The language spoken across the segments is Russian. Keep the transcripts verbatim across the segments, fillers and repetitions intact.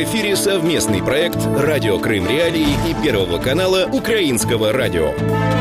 эфире совместный проект «Радио Крым Реалии» и Первого канала Украинского радио.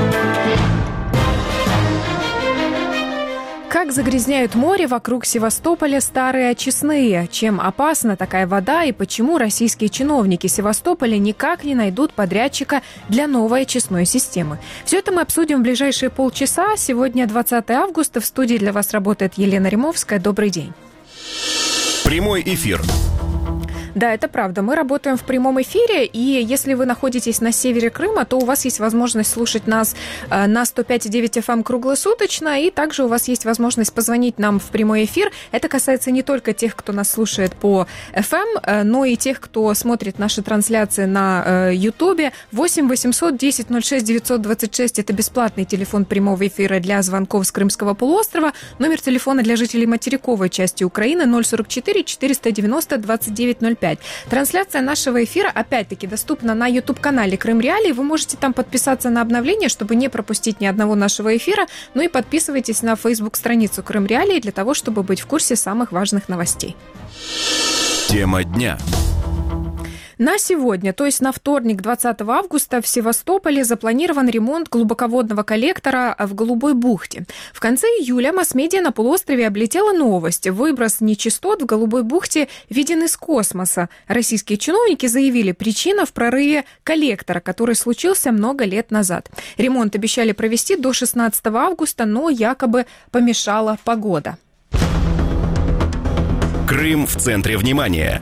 Как загрязняют море вокруг Севастополя старые очистные? Чем опасна такая вода и почему российские чиновники Севастополя никак не найдут подрядчика для новой очистной системы? Все это мы обсудим в ближайшие полчаса. Сегодня двадцатое августа. В студии для вас работает Елена Римовская. Добрый день. Прямой эфир. Да, это правда. Мы работаем в прямом эфире, и если вы находитесь на севере Крыма, то у вас есть возможность слушать нас на сто пять и девять эф эм круглосуточно, и также у вас есть возможность позвонить нам в прямой эфир. Это касается не только тех, кто нас слушает по эф эм, но и тех, кто смотрит наши трансляции на Ютубе. восемь восемьсот десять ноль шесть девятьсот двадцать шесть – это бесплатный телефон прямого эфира для звонков с Крымского полуострова. Номер телефона для жителей материковой части Украины ноль сорок четыре четыреста девяносто двадцать девять ноль пять. Трансляция нашего эфира, опять-таки, доступна на YouTube-канале Крым Реалии. Вы можете там подписаться на обновления, чтобы не пропустить ни одного нашего эфира. Ну и подписывайтесь на Facebook-страницу Крым Реалии для того, чтобы быть в курсе самых важных новостей. Тема дня. На сегодня, то есть на вторник, двадцатого августа, в Севастополе запланирован ремонт глубоководного коллектора в Голубой бухте. В конце июля масс-медиа на полуострове облетела новость. Выброс нечистот в Голубой бухте виден из космоса. Российские чиновники заявили, причина в прорыве коллектора, который случился много лет назад. Ремонт обещали провести до шестнадцатого августа, но якобы помешала погода. Крым в центре внимания.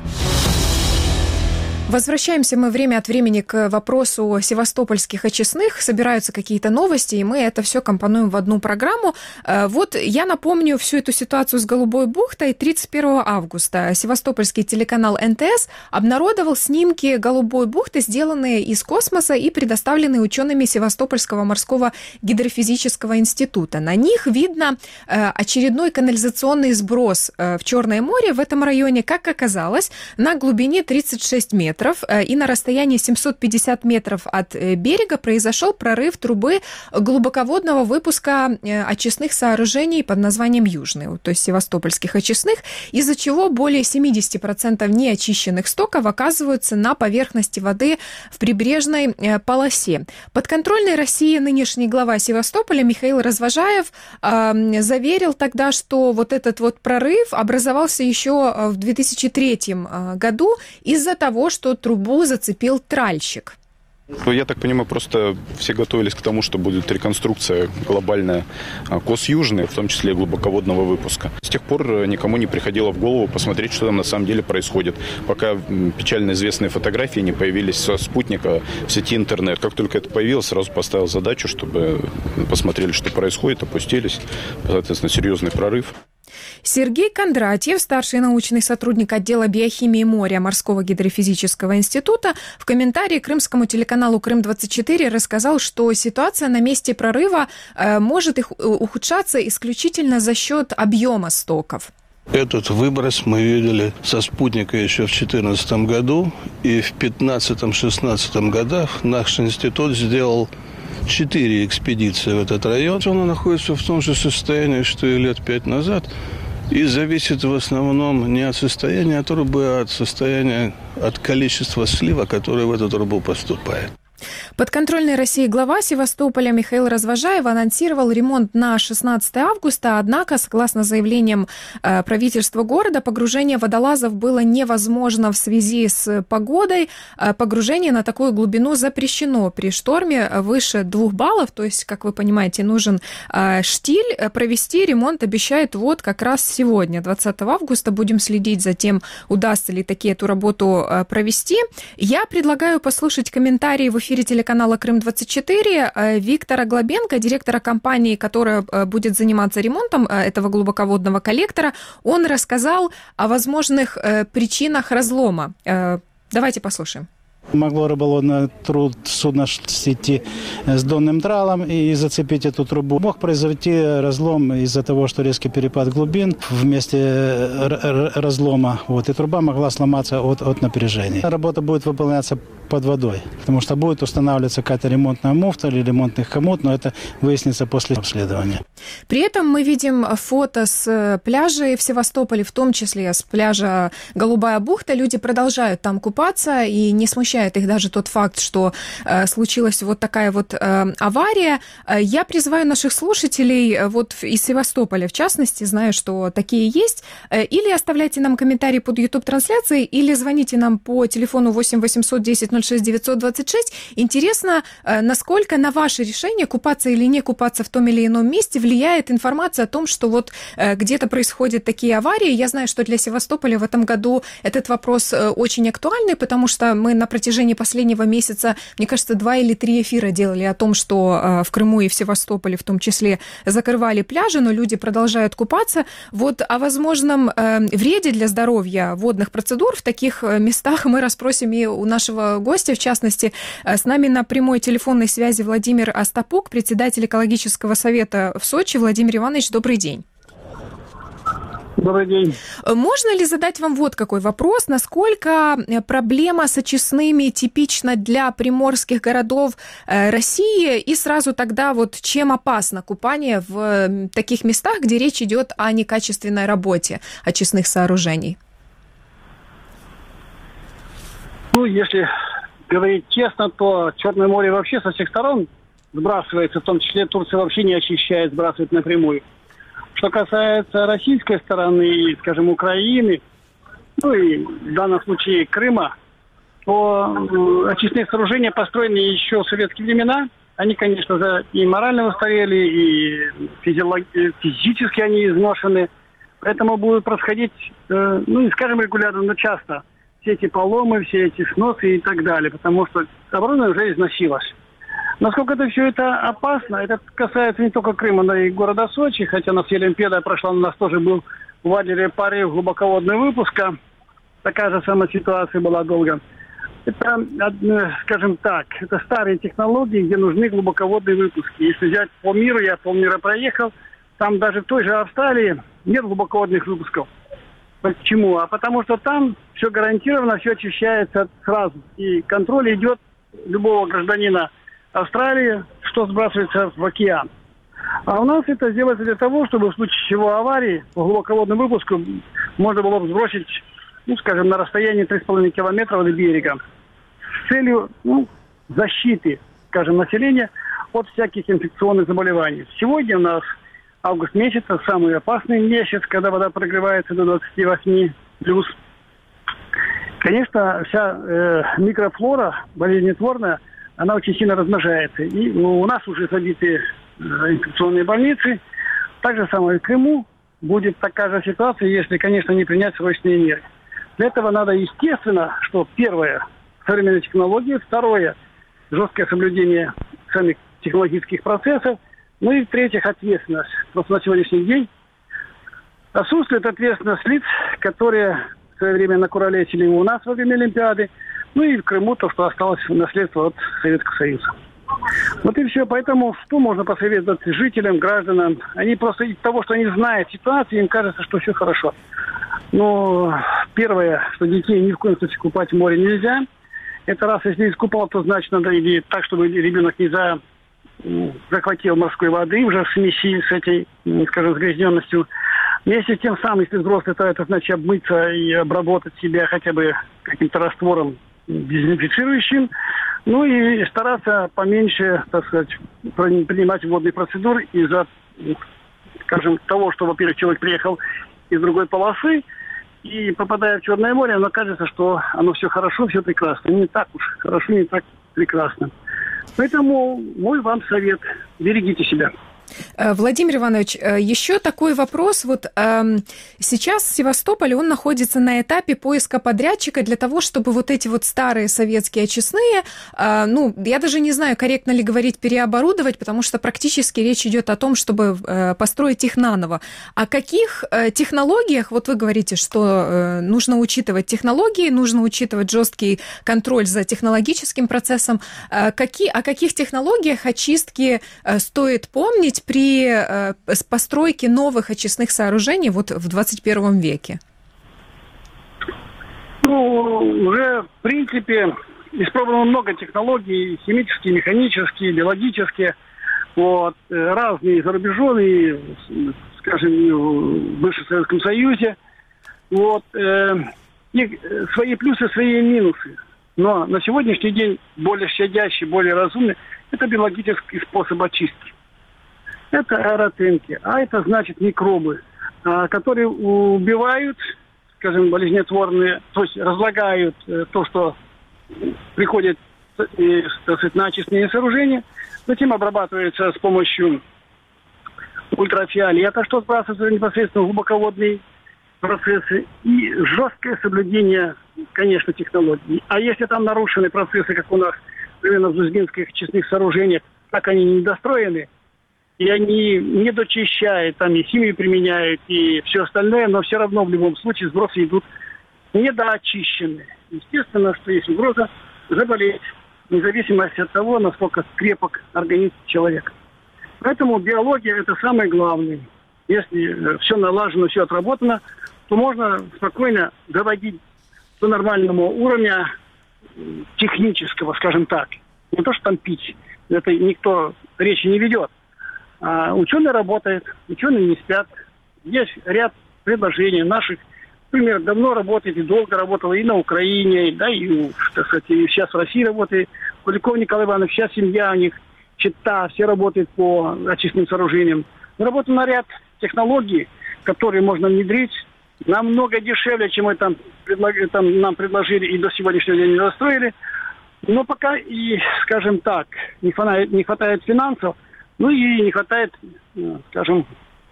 Возвращаемся мы время от времени к вопросу севастопольских очистных. Собираются какие-то новости, и мы это все компонуем в одну программу. Вот я напомню всю эту ситуацию с Голубой бухтой. тридцать первого августа севастопольский телеканал эн тэ эс обнародовал снимки Голубой бухты, сделанные из космоса и предоставленные учеными Севастопольского морского гидрофизического института. На них видно очередной канализационный сброс в Черное море в этом районе, как оказалось, на глубине тридцать шесть метров. И на расстоянии семьсот пятьдесят метров от берега произошел прорыв трубы глубоководного выпуска очистных сооружений под названием «Южный», то есть севастопольских очистных, из-за чего более семьдесят процентов неочищенных стоков оказываются на поверхности воды в прибрежной полосе. Подконтрольный России нынешний глава Севастополя Михаил Развожаев э, заверил тогда, что вот этот вот прорыв образовался еще в две тысячи третьем году из-за того, что трубу зацепил тральщик. Я так понимаю, просто все готовились к тому, что будет реконструкция глобальная КОС Южный, в том числе и глубоководного выпуска. С тех пор никому не приходило в голову посмотреть, что там на самом деле происходит, пока печально известные фотографии не появились со спутника в сети интернет. Как только это появилось, сразу поставил задачу, чтобы посмотрели, что происходит, опустились. Соответственно, серьезный прорыв. Сергей Кондратьев, старший научный сотрудник отдела биохимии моря Морского гидрофизического института, в комментарии крымскому телеканалу Крым двадцать четыре рассказал, что ситуация на месте прорыва э, может их ухудшаться исключительно за счет объема стоков. Этот выброс мы видели со спутника еще в две тысячи четырнадцатом году, и в две тысячи пятнадцатом-шестнадцатом годах наш институт сделал четыре экспедиции в этот район. Он находится в том же состоянии, что и лет пять назад, и зависит в основном не от состояния трубы, а от состояния, от количества слива, которое в эту трубу поступает. Подконтрольный России глава Севастополя Михаил Развожаев анонсировал ремонт на шестнадцатое августа, однако, согласно заявлениям э, правительства города, погружение водолазов было невозможно в связи с погодой. Э, погружение на такую глубину запрещено при шторме выше двух баллов, то есть, как вы понимаете, нужен э, штиль. Провести ремонт обещают вот как раз сегодня, двадцатого августа. Будем следить за тем, удастся ли таки эту работу э, провести. Я предлагаю послушать комментарии в эфире телеканала Крым двадцать четыре Виктора Глобенко, директора компании, которая будет заниматься ремонтом этого глубоководного коллектора. Он рассказал о возможных причинах разлома. Давайте послушаем. Могло рыболовное труд судна идти с донным тралом и зацепить эту трубу. Мог произойти разлом из-за того, что резкий перепад глубин в месте разлома. Вот, и труба могла сломаться от, от напряжения. Работа будет выполняться под водой. Потому что будет устанавливаться какая-то ремонтная муфта или ремонтный хомут, но это выяснится после обследования. При этом мы видим фото с пляжей в Севастополе, в том числе с пляжа Голубая бухта. Люди продолжают там купаться, и не смущает их даже тот факт, что э, случилась вот такая вот э, авария. Я призываю наших слушателей вот из Севастополя, в частности, знаю, что такие есть, э, или оставляйте нам комментарии под YouTube-трансляцией, или звоните нам по телефону восемь восемьсот десять ноль шесть девятьсот двадцать шесть. Интересно, э, насколько на ваше решение, купаться или не купаться в том или ином месте, влияет информация о том, что вот э, где-то происходят такие аварии. Я знаю, что для Севастополя в этом году этот вопрос э, очень актуальный, потому что мы на протяжении последнего месяца, мне кажется, два или три эфира делали о том, что э, в Крыму и в Севастополе в том числе закрывали пляжи, но люди продолжают купаться. Вот о возможном э, вреде для здоровья водных процедур в таких местах мы расспросим и у нашего гостя, в частности. С нами на прямой телефонной связи Владимир Остапук, председатель экологического совета в Сочи. Владимир Иванович, добрый день. Добрый день. Можно ли задать вам вот какой вопрос? Насколько проблема с очистными типична для приморских городов России? И сразу тогда вот чем опасно купание в таких местах, где речь идет о некачественной работе очистных сооружений? Ну, если говорить честно, то Черное море вообще со всех сторон сбрасывается, в том числе Турция вообще не очищает, сбрасывает напрямую. Что касается российской стороны, скажем, Украины, ну и в данном случае Крыма, то очистные сооружения построены еще в советские времена. Они, конечно, и морально устарели, и физиологи- физически они изношены. Поэтому будут происходить, э, ну не скажем регулярно, но часто все эти поломы, все эти сносы и так далее, потому что оборудование уже износилось. Насколько это все это опасно, это касается не только Крыма, но и города Сочи, хотя у нас Олимпиада прошла, у нас тоже был в Адлере порыв глубоководного выпуска. Такая же самая ситуация была долго. Это, скажем так, это старые технологии, где нужны глубоководные выпуски. Если взять по миру, я полмира проехал, там даже в той же Австралии нет глубоководных выпусков. Почему? А потому что там все гарантированно, все очищается сразу. И контроль идет любого гражданина Австралии, что сбрасывается в океан. А у нас это делается для того, чтобы в случае чего аварии по глубоководному выпуску можно было бы сбросить, ну, скажем, на расстоянии три с половиной километра от берега с целью, ну, защиты, скажем, населения от всяких инфекционных заболеваний. Сегодня у нас август месяц, самый опасный месяц, когда вода прогревается до двадцати восьми плюс. Конечно, вся э, микрофлора болезнетворная, она очень сильно размножается. И ну, у нас уже забиты э, инфекционные больницы. Так же самое и в Крыму будет такая же ситуация, если, конечно, не принять срочные меры. Для этого надо, естественно, что первое – современные технологии, второе – жесткое соблюдение самих технологических процессов, ну и в-третьих, ответственность. Просто на сегодняшний день отсутствует ответственность лиц, которые в свое время накуролесили у нас во время Олимпиады, ну и в Крыму то, что осталось в наследство от Советского Союза. Вот и все. Поэтому что можно посоветовать жителям, гражданам? Они просто из того, что они знают ситуацию, им кажется, что все хорошо. Но первое, что детей ни в коем случае купать в море нельзя. Это раз, если искупал, то значит надо или так, чтобы ребенок не за... захватил морской воды уже в смеси с этой, скажем, загрязненностью. Вместе с тем самым, если взрослый, то это значит обмыться и обработать себя хотя бы каким-то раствором дезинфицирующим. Ну и стараться поменьше, так сказать, принимать водные процедуры из-за, скажем, того, что, во-первых, человек приехал из другой полосы, и попадая в Черное море, оно кажется, что оно все хорошо, все прекрасно. Не так уж хорошо, не так прекрасно. Поэтому мой вам совет – берегите себя. Владимир Иванович, еще такой вопрос. Вот э, сейчас Севастополь, он находится на этапе поиска подрядчика для того, чтобы вот эти вот старые советские очистные, э, ну, я даже не знаю, корректно ли говорить переоборудовать, потому что практически речь идет о том, чтобы э, построить их наново. О каких э, технологиях, вот вы говорите, что э, нужно учитывать технологии, нужно учитывать жесткий контроль за технологическим процессом. Э, какие, о каких технологиях очистки э, стоит помнить при э, постройке новых очистных сооружений вот в двадцать первом веке? Ну, уже, в принципе, испробовано много технологий, химические, механические, биологические, вот, разные за рубежом, и, скажем, в бывшем Советском Союзе. Вот, э, и свои плюсы, свои минусы. Но на сегодняшний день более щадящий, более разумный – это биологический способ очистки. Это аэротенки, а это значит микробы, которые убивают, скажем, болезнетворные, то есть разлагают то, что приходит, так сказать, на очистные сооружения, затем обрабатывается с помощью ультрафиолета, что сбрасывается непосредственно в глубоководные процессы, и жесткое соблюдение, конечно, технологий. А если там нарушены процессы, как у нас, примерно в Зузьминских очистных сооружениях, так они недостроены, и они не дочищают, там и химию применяют, и все остальное, но все равно в любом случае сбросы идут недоочищенные. Естественно, что есть угроза заболеть, вне зависимости от того, насколько крепок организм человека. Поэтому биология – это самое главное. Если все налажено, все отработано, то можно спокойно доводить до нормального уровня технического, скажем так. Не то, что там пить, это никто речи не ведет. А ученые работают, ученые не спят. Есть ряд предложений наших. Например, давно работает и долго работала и на Украине, да, и, так сказать, и сейчас в России работает. Куликов Николай Иванович, вся семья у них, Чита, все работают по очистным сооружениям. Работаем на ряд технологий, которые можно внедрить намного дешевле, чем мы там, предлаг... там нам предложили и до сегодняшнего дня не достроили. Но пока и, скажем так, не хватает, не хватает финансов, ну и не хватает, скажем,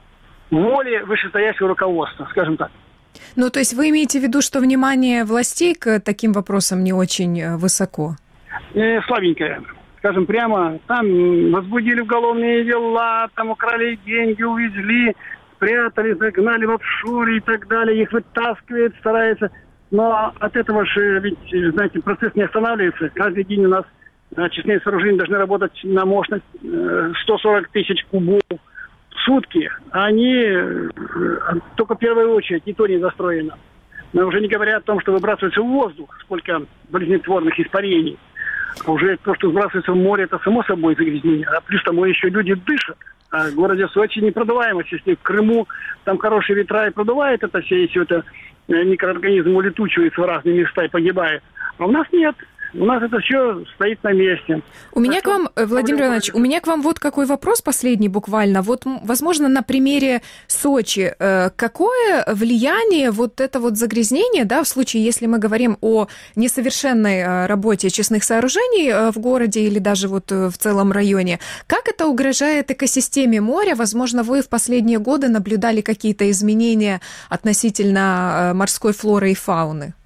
воли вышестоящего руководства, скажем так. Ну, то есть вы имеете в виду, что внимание властей к таким вопросам не очень высоко? Э, слабенькое. Скажем прямо, там возбудили уголовные дела, там украли деньги, увезли, спрятали, загнали в офшоры и так далее. Их вытаскивают, стараются. Но от этого же, ведь, знаете, процесс не останавливается. Каждый день у нас очистные сооружения должны работать на мощность сто сорок тысяч кубов в сутки. Они только в первую очередь, и то не застроено. Но уже не говоря о том, что выбрасывается в воздух, сколько болезнетворных испарений. А уже то, что сбрасывается в море, это само собой загрязнение. А плюс тому еще люди дышат. А в городе Сочи непродуваемость. Если в Крыму там хорошие ветра и продувает это все, и все это микроорганизм улетучивается в разные места и погибает. А у нас нет. У нас это все стоит на месте. У меня к вам, Владимир Иванович, у меня к вам вот какой вопрос последний буквально. Вот, возможно, на примере Сочи. Какое влияние вот это вот загрязнение, да, в случае, если мы говорим о несовершенной работе очистных сооружений в городе или даже вот в целом районе, как это угрожает экосистеме моря? Возможно, вы в последние годы наблюдали какие-то изменения относительно морской флоры и фауны?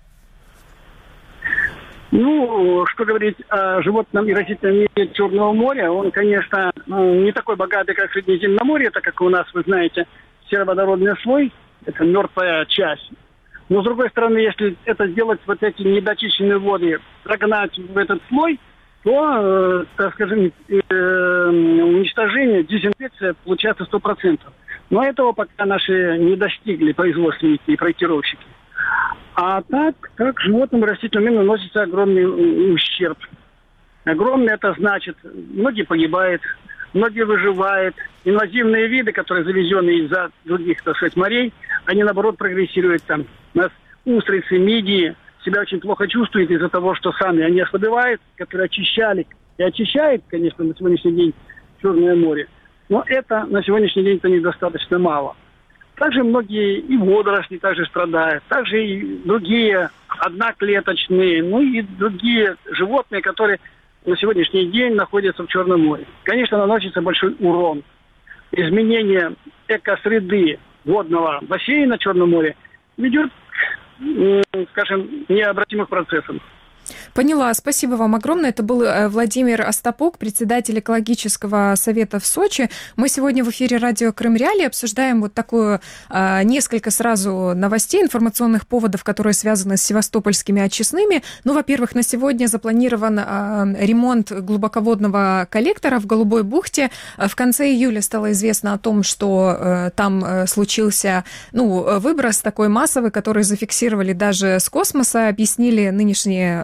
Ну, что говорить о животном и растительном мире Черного моря, он, конечно, не такой богатый, как Средиземноморье, так как у нас, вы знаете, сероводородный слой, это мертвая часть. Но, с другой стороны, если это сделать, вот эти недочищенные воды, прогнать в этот слой, то, э, так скажем, э, уничтожение, дезинфекция получается сто процентов. Но этого пока наши не достигли производственники и проектировщики. А так, как животным и растительным миру наносится огромный ущерб. Огромный это значит, многие погибают, многие выживают. Инвазивные виды, которые завезены из-за других, так сказать, морей, они, наоборот, прогрессируют там. У нас устрицы, мидии себя очень плохо чувствуют из-за того, что сами они ослабевают, которые очищали и очищают, конечно, на сегодняшний день Черное море. Но это на сегодняшний день это недостаточно мало. Также многие и водоросли также страдают, также и другие одноклеточные, ну и другие животные, которые на сегодняшний день находятся в Черном море. Конечно, наносится большой урон. Изменение экосреды водного бассейна в Черном море ведет к, скажем, необратимых процессам. Поняла. Спасибо вам огромное. Это был Владимир Остапук, председатель экологического совета в Сочи. Мы сегодня в эфире радио Крым Реалии обсуждаем вот такое а, несколько сразу новостей, информационных поводов, которые связаны с севастопольскими очистными. Ну, во-первых, на сегодня запланирован а, ремонт глубоководного коллектора в Голубой бухте. В конце июля стало известно о том, что а, там а, случился ну, выброс такой массовый, который зафиксировали даже с космоса, объяснили нынешние севастопольские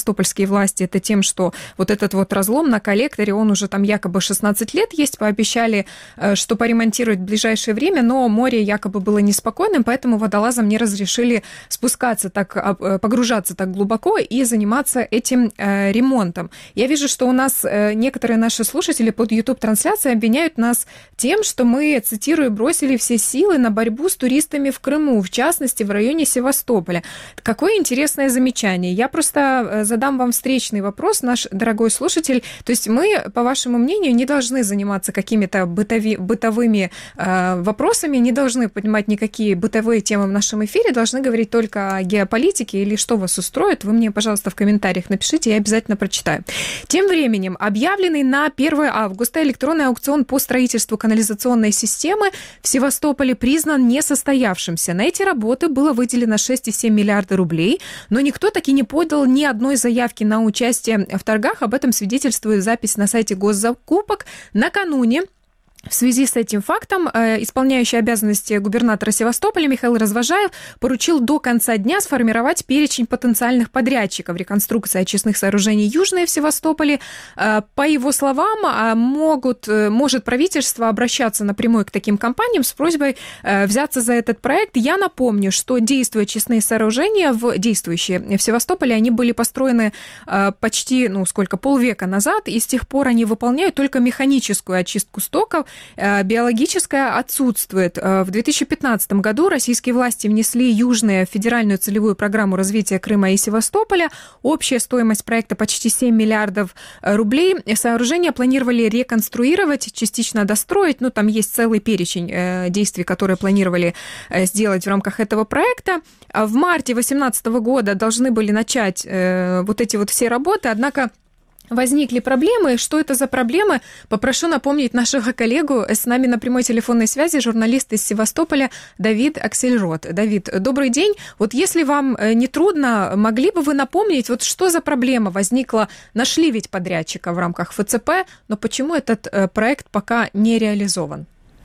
севастопольские власти, это тем, что вот этот вот разлом на коллекторе, он уже там якобы шестнадцать лет есть, пообещали, что поремонтировать в ближайшее время, но море якобы было неспокойным, поэтому водолазам не разрешили спускаться так, погружаться так глубоко и заниматься этим ремонтом. Я вижу, что у нас некоторые наши слушатели под YouTube-трансляцией обвиняют нас тем, что мы, цитирую, бросили все силы на борьбу с туристами в Крыму, в частности, в районе Севастополя. Какое интересное замечание. Я просто задам вам встречный вопрос, наш дорогой слушатель. То есть мы, по вашему мнению, не должны заниматься какими-то бытови, бытовыми э, вопросами, не должны поднимать никакие бытовые темы в нашем эфире, должны говорить только о геополитике или что вас устроит. Вы мне, пожалуйста, в комментариях напишите, я обязательно прочитаю. Тем временем, объявленный на первое августа электронный аукцион по строительству канализационной системы в Севастополе признан несостоявшимся. На эти работы было выделено шесть целых семь десятых миллиарда рублей, но никто таки не подал ни одной заявки на участие в торгах. Об этом свидетельствует запись на сайте госзакупок. Накануне в связи с этим фактом э, исполняющий обязанности губернатора Севастополя Михаил Развожаев поручил до конца дня сформировать перечень потенциальных подрядчиков реконструкции очистных сооружений Южные в Севастополе. Э, по его словам, э, могут, э, может правительство обращаться напрямую к таким компаниям с просьбой э, взяться за этот проект. Я напомню, что действующие очистные сооружения, в, действующие в Севастополе, они были построены э, почти, ну, сколько, полвека назад, и с тех пор они выполняют только механическую очистку стоков. Биологическая отсутствует. В две тысячи пятнадцатом году российские власти внесли Южные в федеральную целевую программу развития Крыма и Севастополя. Общая стоимость проекта почти семь миллиардов рублей. Сооружения планировали реконструировать, частично достроить. Ну, там есть целый перечень действий, которые планировали сделать в рамках этого проекта. В марте две тысячи восемнадцатого года должны были начать вот эти вот все работы, однако возникли проблемы. Что это за проблемы? Попрошу напомнить нашего коллегу. С нами на прямой телефонной связи журналист из Севастополя Давид Аксельрод. Давид, добрый день. Вот если вам не трудно, могли бы вы напомнить, вот что за проблема возникла? Нашли ведь подрядчика в рамках эф цэ пэ, но почему этот проект пока не реализован?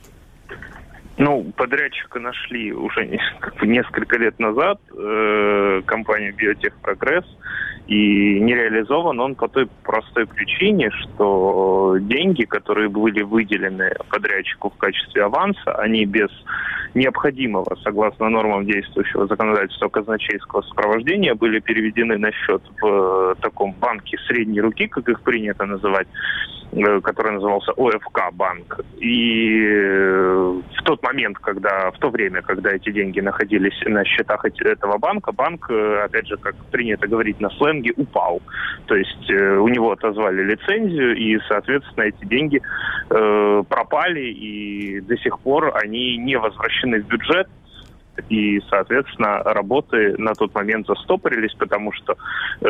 Ну, подрядчика нашли уже как бы несколько лет назад, э, компания «Биотехпрогресс», и не реализован он по той простой причине, что деньги, которые были выделены подрядчику в качестве аванса, они без необходимого, согласно нормам действующего законодательства, казначейского сопровождения были переведены на счет в таком банке средней руки, как их принято называть, который назывался о эф ка банк. И в тот момент, когда, в то время, когда эти деньги находились на счетах этого банка, банк, опять же, как принято говорить на сленге, упал. То есть у него отозвали лицензию, и, соответственно, эти деньги э, пропали, и до сих пор они не возвращены в бюджет. И, соответственно, работы на тот момент застопорились, потому что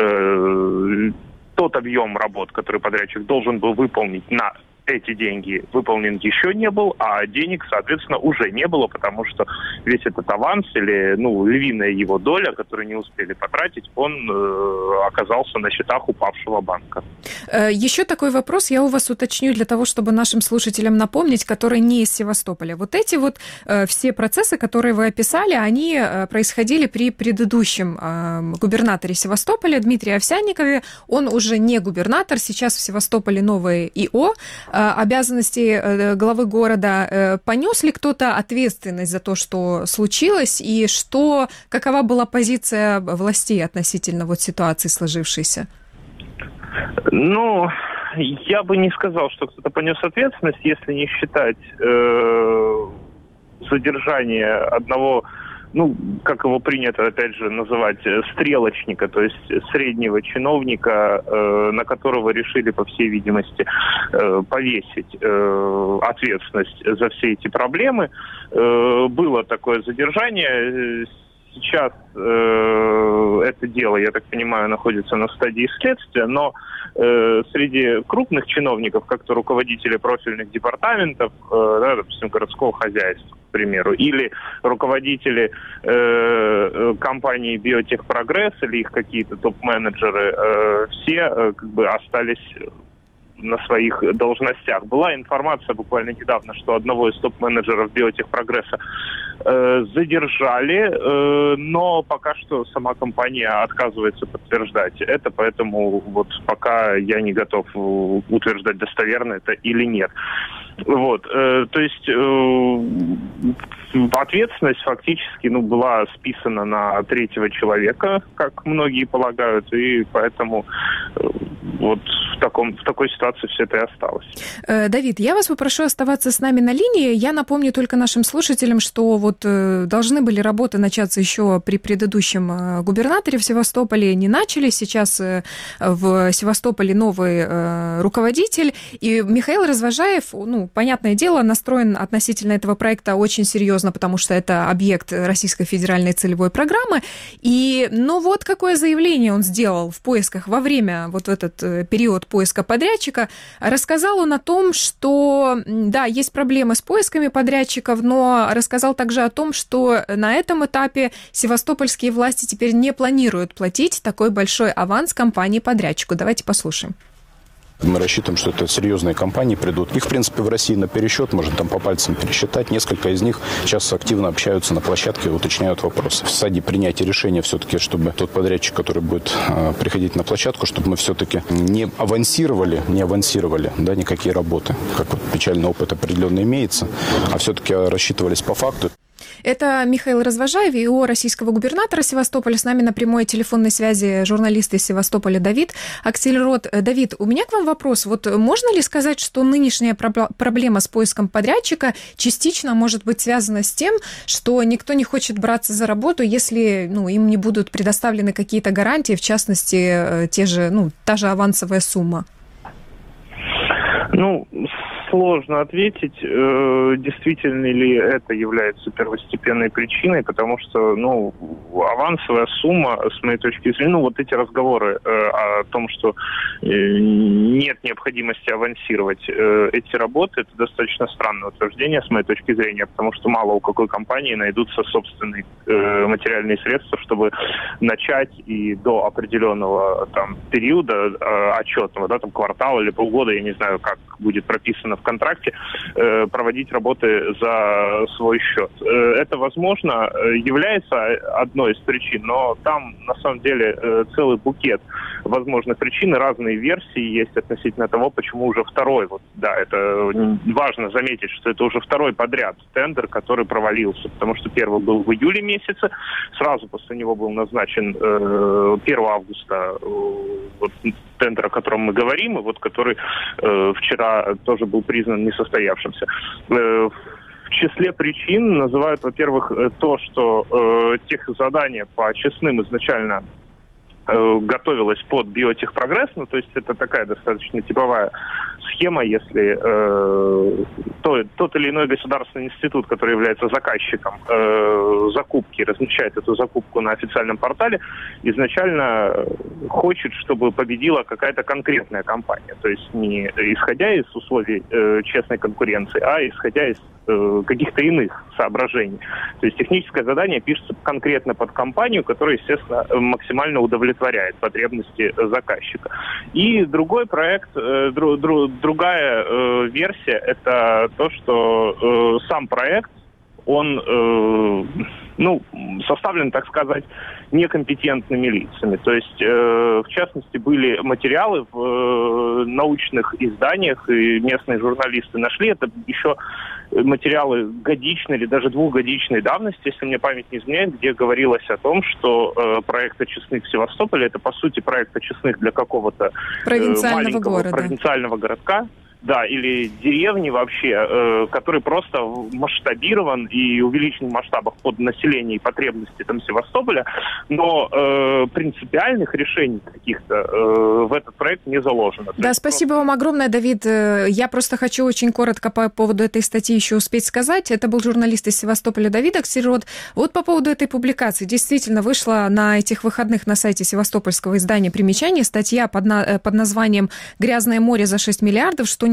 э, тот объем работ, который подрядчик должен был выполнить на эти деньги, выполнен еще не был, а денег, соответственно, уже не было, потому что весь этот аванс или, ну, львиная его доля, которую не успели потратить, он э, оказался на счетах упавшего банка. Еще такой вопрос я у вас уточню для того, чтобы нашим слушателям напомнить, которые не из Севастополя. Вот эти вот э, все процессы, которые вы описали, они э, происходили при предыдущем э, губернаторе Севастополя Дмитрии Овсянникове. Он уже не губернатор, сейчас в Севастополе новое и о. Обязанности главы города. Понес ли кто-то ответственность за то, что случилось, и что, какова была позиция властей относительно вот ситуации сложившейся? Ну, я бы не сказал, что кто-то понес ответственность, если не считать э, задержание одного, ну, как его принято, опять же, называть, стрелочника, то есть среднего чиновника, э, на которого решили, по всей видимости, э, повесить э, ответственность за все эти проблемы. Э, было такое задержание. Сейчас э, это дело, я так понимаю, находится на стадии следствия, но э, среди крупных чиновников, как то руководители профильных департаментов, э, да, допустим, городского хозяйства, к примеру, или руководители э, компании «Биотехпрогресс» или их какие-то топ-менеджеры, э, все э, как бы остались на своих должностях. Была информация буквально недавно, что одного из топ-менеджеров Биотехпрогресса э, задержали, э, но пока что сама компания отказывается подтверждать это, поэтому вот пока я не готов утверждать, достоверно это или нет. Вот, э, то есть э, ответственность фактически, ну, была списана на третьего человека, как многие полагают, и поэтому э, вот в таком в такой ситуации все это и осталось. Э, Давид, я вас попрошу оставаться с нами на линии. Я напомню только нашим слушателям, что вот э, должны были работы начаться еще при предыдущем э, губернаторе в Севастополе, не начали. Сейчас э, в Севастополе новый э, руководитель, и Михаил Развожаев, ну, понятное дело, настроен относительно этого проекта очень серьезно, потому что это объект Российской федеральной целевой программы. И, ну, вот какое заявление он сделал в поисках во время вот этот период поиска подрядчика. Рассказал он о том, что, да, есть проблемы с поисками подрядчиков, но рассказал также о том, что на этом этапе севастопольские власти теперь не планируют платить такой большой аванс компании-подрядчику. Давайте послушаем. Мы рассчитываем, что это серьезные компании придут. Их, в принципе, в России на пересчет, можно там по пальцам пересчитать. Несколько из них сейчас активно общаются на площадке и уточняют вопросы. В стадии принятия решения все-таки, чтобы тот подрядчик, который будет э, приходить на площадку, чтобы мы все-таки не авансировали, не авансировали, да, никакие работы, как вот печальный опыт определенно имеется, а все-таки рассчитывались по факту. Это Михаил Развожаев, и о российского губернатора Севастополя. С нами на прямой телефонной связи журналист из Севастополя Давид Аксельрод. Давид, у меня к вам вопрос. Вот можно ли сказать, что нынешняя проблема с поиском подрядчика частично может быть связана с тем, что никто не хочет браться за работу, если, ну, им не будут предоставлены какие-то гарантии, в частности, те же, ну, та же авансовая сумма? Ну, сложно ответить, э, действительно ли это является первостепенной причиной, потому что, ну, авансовая сумма, с моей точки зрения, ну, вот эти разговоры э, о том, что э, нет необходимости авансировать э, эти работы, это достаточно странное утверждение, с моей точки зрения, потому что мало у какой компании найдутся собственные э, материальные средства, чтобы начать и до определенного там периода э, отчетного, да, там квартала или полгода, я не знаю, как будет прописано в контракте, э, проводить работы за свой счет. Э, это, возможно, является одной из причин, но там, на самом деле, э, целый букет возможных причин, разные версии есть относительно того, почему уже второй, вот, да, это важно заметить, что это уже второй подряд тендер, который провалился, потому что первый был в июле месяце, сразу после него был назначен э, первого августа э, вот, тендер, о котором мы говорим, и вот который э, вчера тоже был признан несостоявшимся. Э, в числе причин называют, во-первых, то, что э, техзадание по честным изначально э, готовилось под Биотехпрогресс, ну, то есть это такая достаточно типовая схема, если э, то, тот или иной государственный институт, который является заказчиком э, закупки, размещает эту закупку на официальном портале, изначально хочет, чтобы победила какая-то конкретная компания. То есть не исходя из условий э, честной конкуренции, а исходя из э, каких-то иных соображений. То есть техническое задание пишется конкретно под компанию, которая, естественно, максимально удовлетворяет потребности заказчика. И другой проект, э, дру, дру, другая э, версия, это то, что э, сам проект, он, э, ну, составлен, так сказать, некомпетентными лицами. То есть, э, в частности, были материалы в э, научных изданиях, и местные журналисты нашли это еще материалы годичной или даже двухгодичной давности, если мне память не изменяет, где говорилось о том, что э, проект очистных в Севастополе, это, по сути, проект очистных для какого-то э, маленького города. провинциального городка, да, или деревни вообще, э, который просто масштабирован и увеличен в масштабах под население и потребности там Севастополя, но э, принципиальных решений каких-то э, в этот проект не заложено. Да, спасибо просто... вам огромное, Давид. Я просто хочу очень коротко по поводу этой статьи еще успеть сказать. Это был журналист из Севастополя Давид Аксельрод. Вот по поводу этой публикации. Действительно, вышла на этих выходных на сайте севастопольского издания «Примечание» статья под, на... под названием «Грязное море за шесть миллиардов. Что не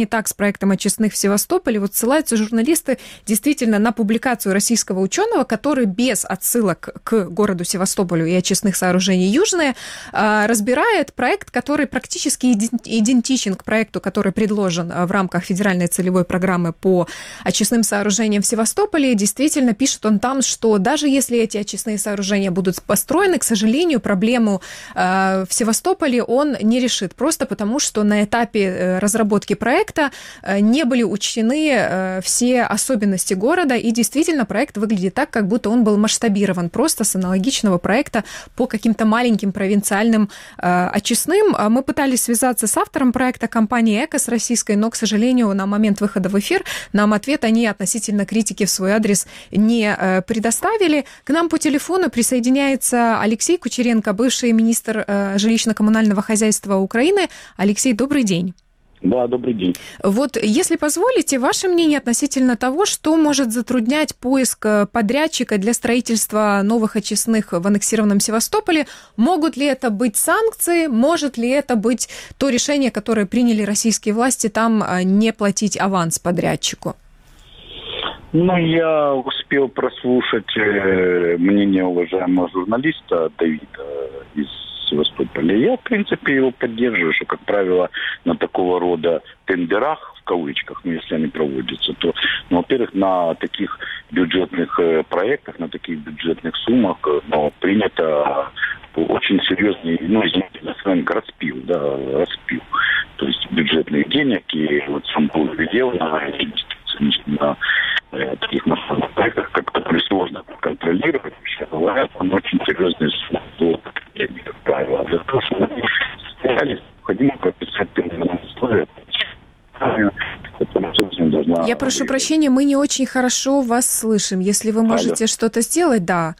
не так с проектом очистных в Севастополе. Вот ссылаются журналисты действительно на публикацию российского ученого, который без отсылок к городу Севастополю и очистных сооружений Южные разбирает проект, который практически идентичен к проекту, который предложен в рамках федеральной целевой программы по очистным сооружениям в Севастополе. Действительно, пишет он там, что даже если эти очистные сооружения будут построены, к сожалению, проблему в Севастополе он не решит, просто потому что на этапе разработки проекта не были учтены все особенности города, и действительно проект выглядит так, как будто он был масштабирован просто с аналогичного проекта по каким-то маленьким провинциальным очистным. Мы пытались связаться с автором проекта компании «Экос» российской, но, к сожалению, на момент выхода в эфир нам ответ они относительно критики в свой адрес не предоставили. К нам по телефону присоединяется Алексей Кучеренко, бывший министр жилищно-коммунального хозяйства Украины. Алексей, добрый день. Да, добрый день. Вот, если позволите, ваше мнение относительно того, что может затруднять поиск подрядчика для строительства новых очистных в аннексированном Севастополе? Могут ли это быть санкции? Может ли это быть то решение, которое приняли российские власти, там не платить аванс подрядчику? Ну, я успел прослушать мнение уважаемого журналиста Давида из Севастополя. Я, в принципе, его поддерживаю, что, как правило, на такого рода тендерах, в кавычках, ну, если они проводятся, то, ну, во-первых, на таких бюджетных э, проектах, на таких бюджетных суммах, э, ну, принято очень серьезный, ну, извините, распил, да, распил, то есть бюджетных денег, и вот сам был сделан на э, таких масштабных проектах, которые сложно контролировать, вообще говоря, он очень серьезный суммы, как правило. Для того, чтобы они состоялись, необходимо прописать тендерные условия. Я прошу прощения, мы не очень хорошо вас слышим. Если вы можете Алло. что-то сделать, да.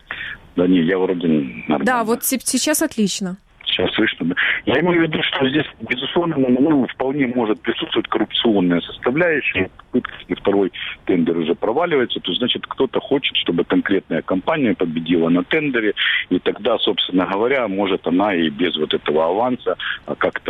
Да не, я вроде нормально. Да, вот сейчас отлично. Сейчас слышно. Я имею в виду, что здесь, безусловно, ну, вполне может присутствовать коррупционная составляющая. Если второй тендер уже проваливается, то, значит, кто-то хочет, чтобы конкретная компания победила на тендере, и тогда, собственно говоря, может она и без вот этого аванса как-то...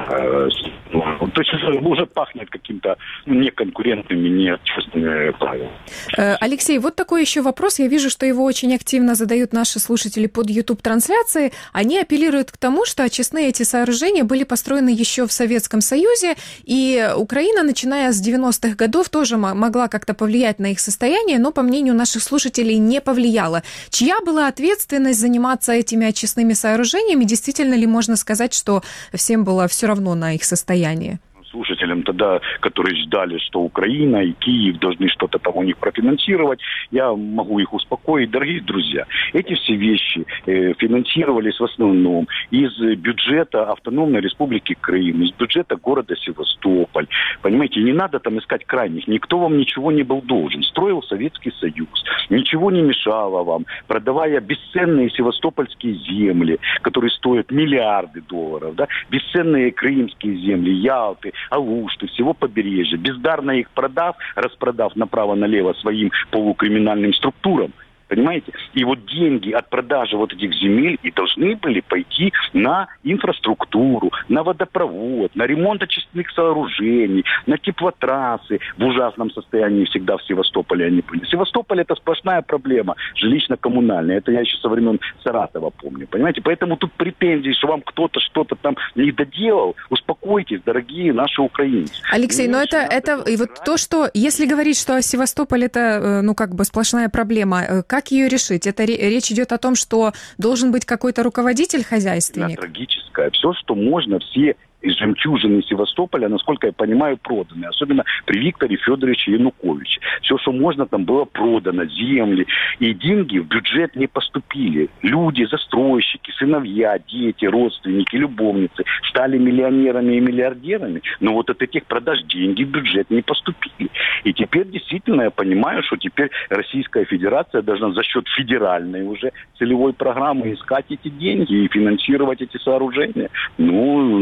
Э, ну, то есть уже пахнет каким-то ну, неконкурентными, нечестными правилами. Алексей, вот такой еще вопрос. Я вижу, что его очень активно задают наши слушатели под YouTube-трансляцией. Они апеллируют к тому, что очистные эти сооружения были построены еще в Советском Союзе, и Украина, начиная с девяностых годов, тоже могла как-то повлиять на их состояние, но, по мнению наших слушателей, не повлияла. Чья была ответственность заниматься этими очистными сооружениями? Действительно ли можно сказать, что всем было все равно на их состояние? Слушателям тогда, которые ждали, что Украина и Киев должны что-то там у них профинансировать, я могу их успокоить. Дорогие друзья, эти все вещи э, финансировались в основном из бюджета Автономной Республики Крым, из бюджета города Севастополь. Понимаете, не надо там искать крайних. Никто вам ничего не был должен. Строил Советский Союз. Ничего не мешало вам, продавая бесценные севастопольские земли, которые стоят миллиарды долларов, да? Бесценные крымские земли, Ялты, Алушты, всего побережья, бездарно их продав, распродав направо-налево своим полукриминальным структурам. Понимаете? И вот деньги от продажи вот этих земель и должны были пойти на инфраструктуру, на водопровод, на ремонт очистных сооружений, на теплотрассы. В ужасном состоянии всегда в Севастополе они были. Севастополь — это сплошная проблема жилищно-коммунальная. Это я еще со времен Саратова помню. Понимаете? Поэтому тут претензии, что вам кто-то что-то там не доделал. Успокойтесь, дорогие наши украинцы. Алексей, но это, это и вот то, что, если говорить, что Севастополь — это, ну, как бы сплошная проблема, как ее решить? Это речь идет о том, что должен быть какой-то руководитель, хозяйственник? Она трагическая. Все, что можно, все из жемчужины Севастополя, насколько я понимаю, проданы. Особенно при Викторе Федоровиче Януковиче. Все, что можно, там было продано. Земли. И деньги в бюджет не поступили. Люди, застройщики, сыновья, дети, родственники, любовницы стали миллионерами и миллиардерами. Но вот от этих продаж деньги в бюджет не поступили. И теперь действительно я понимаю, что теперь Российская Федерация должна за счет федеральной уже целевой программы искать эти деньги и финансировать эти сооружения. Ну, наблюдать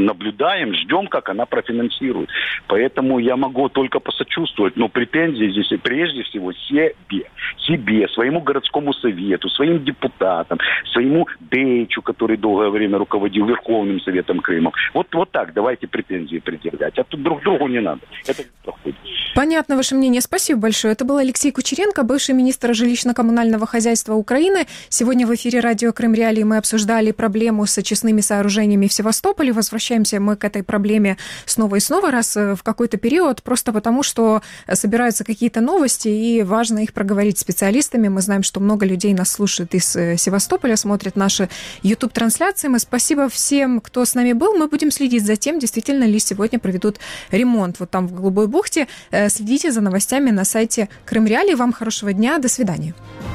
наблюдаем, ждем, как она профинансирует. Поэтому я могу только посочувствовать, но претензии здесь прежде всего себе, себе, своему городскому совету, своим депутатам, своему Дейчу, который долгое время руководил Верховным Советом Крыма. Вот, вот так давайте претензии предъявлять. А тут друг другу не надо. Это проходит. Понятно ваше мнение. Спасибо большое. Это был Алексей Кучеренко, бывший министр жилищно-коммунального хозяйства Украины. Сегодня в эфире радио Крым Реалии мы обсуждали проблему с очистными сооружениями в Севастополе. Возвращаемся мы к этой проблеме снова и снова, раз в какой-то период, просто потому, что собираются какие-то новости, и важно их проговорить с специалистами. Мы знаем, что много людей нас слушают из Севастополя, смотрят наши YouTube-трансляции. Мы спасибо всем, кто с нами был. Мы будем следить за тем, действительно ли сегодня проведут ремонт вот там в Голубой бухте. Следите за новостями на сайте Крым Реалии. Вам хорошего дня. До свидания.